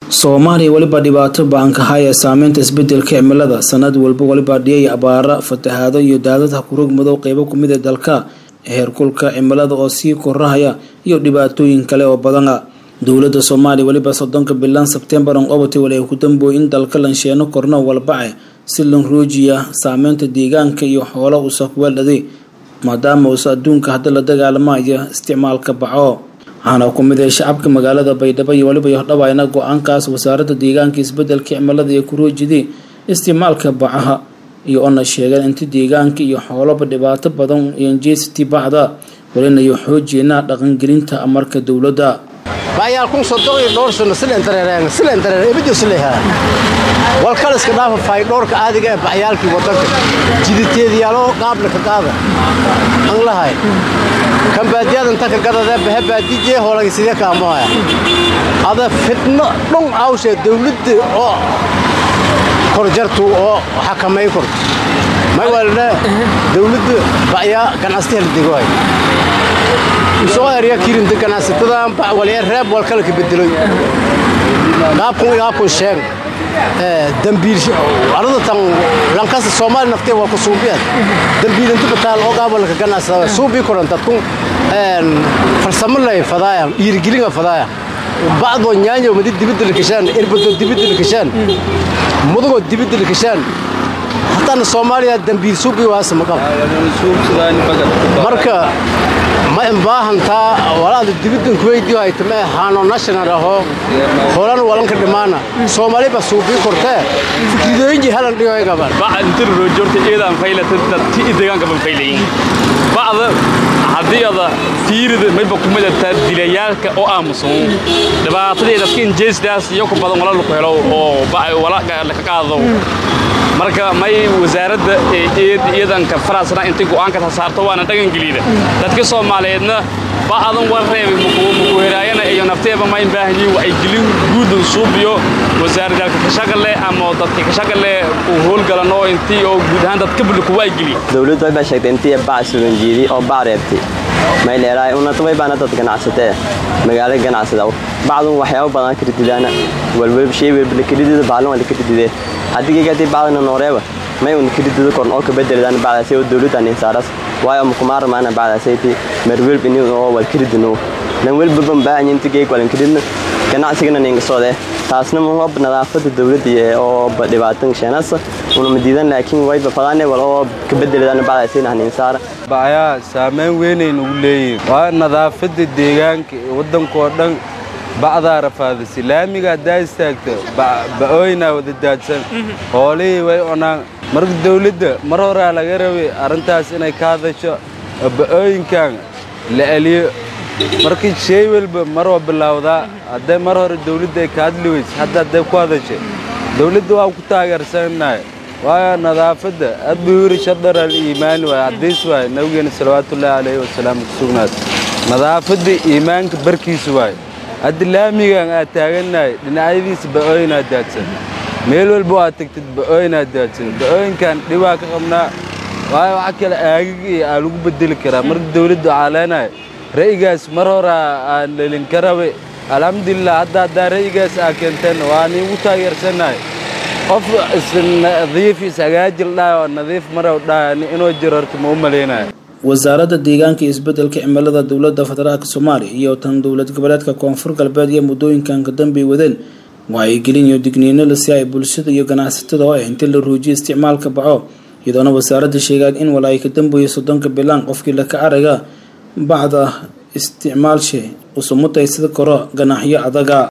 Soomaaliya waliba dhibaato baan ka haya saameynta isbedelka cimilada sanad walba waliba dhiyay abaara fatahaado iyo daadad kurug madow qaybo ku mid ah dalka heerkulka cimilada oo sii korahaya iyo dhibaatooyin kale oo badan dawladda Soomaaliya waliba 30 bilan September oo obatay walay ku dambo in dalka lansheeno korno walba si loo roojiya saameynta deegaanka iyo xoolo usoo weelday maadaama uu adduunka hadda la dagaalamayo isticmaalka baco أنا أقوم بذي شعبك مقالة بيدبا يولي بيهربا ينقو عنكاس وزارة ديغان كي يسبدل كعمل ذي كروج دي استعمالك بعها يقولنا الشيغان انت ديغان كي يحولا بدبات بدون ينجيس تبعدا ولين يحوج ينا لغن جرينتا أمرك دولة دا بايالكم صدقوا دور سنة سلنترين يبدو سليها والكالس كدافع فاي دورك عادي جاي بايالكي وطنك جديتي ديالو قابلك قابل الله هاي كم بديات انت كقدر ذا بهبة دي هو لقي سيدك كاموها هذا فتنة نوع عاوش دولة أو كرجرتو أو حكمي كرت ما يقولنا دولة بايا كان أستهل دقوي وصغير كيرين كان أستخدم ولا الراب والكلك بدلوي نابكو شيء دمبيل أرض تام لانكاس الصومال نفتي وكسوبيات دمبيل أنت بتاع الأوقاب ولا كان سوبي كورن تكون فرسم الله فضايا يرجلين فضايا بعض ونياني ومدي دبيد الكشان إربط دبيد الكشان مضغ دبيد الكشان حتى الصومالية دمبيل سوبي واسم مقام مركا ما إنباهن تا ولا الدبيد الكويتي هاي تمه هانو ناشنا راهو هولان ولان كدمانا صومالي بسوبي كورته فكريدوين هالن ديوي كمان بعد انتر رجورت إيدا فايلة تي إيدان كمان فايلين بعض هذه هذا فيرد ما يبقى كم جت دليلك أو أمسون دبا تري إذا كين جيس داس يوكو بدون ولا لقيلو أو بقى ولا كذا marka may wasaaradda eedan ka faraasana intii go'aan ka saarto waana dhagan galiida dadka Soomaaliyeedna baadan wareeb muku heerayana iyo nafteeba ma baahanyiin way gelin guud suubiyo wasaaradda ka shaqale ama dadka ka shaqale ku hool galano intii oo guud ahaan dadka bulku way geli dawladdu ay sheegtay intii baasugan jiidi oo baareebti ma leeyahay una tabay baana dad ganacsatay magaalada ganacsada baadun waxyaabo badan ka rididana walwal shay wal kridida baalan wal kridida haddii gaadi baadna nooreeba may un kridida korn oo ka bedelaan baadasay oo dawladda aan saaras waayo mukumaar maana baadasay marwil bini oo wal kridino lan wal baban baahan intii wal kridina ganacsiga ninka soo leh taasna ma hub nadaafada dawladda oo dhibaatan sheenasa una madiidan laakiin way bafadane wal oo ka bedelaan baadasay aan saar baya saameyn weyn ay ugu leeyihiin waa nadaafada deegaanka wadanka dhan bacda rafaad islaamiga daastaagta baoyna wada daadsan hoolay way ona marka dawladda mar hore laga rabay arintaas inay ka hadasho baoyinkan la aliyo markii shay walba mar oo bilowda haday mar hore dawladda ka hadliweys hadda ku hadashay dawladda waa ku taageersanahay waa nadaafada adbuur shadar al-iimaan waa hadiis waa nabiga sallallahu alayhi wasallam sugnad nadaafada iimaanka barkiisu waa adlaamiga aan taaganay dhinacyadiisa baoyna daadsan meel walba waa tagtid baoyna daadsan baoyinkan dhibaa ka qabnaa waa wax kale aagigi lagu bedeli karaa marka dawladdu caaleenay ra'yigaas mar hore aan leelin karaway alxamdulillah hadda ra'yigaas keentan waa nigu taageersanahay qof nadiif isagaajil dhaay nadiif marow dhaay inuu jirarto ma umaleynaa wasaaradda deegaanka isbedelka cimilada dawladda federaalka Soomaaliya iyo tan dawlad goboleedka Koonfur Galbeed iyo mudooyinkan ka dambeeyay wadeen way gelin iyo digniino la siiyay bulshada iyo ganacsatada oo inta la roojiyo isticmaalka baco iyadoo wasaaradda sheegay in walaa ay ka dambeeyay 30 bilan qofkii la ka araga bacda isticmaalshay usumutay sida koro ganaxyo adaga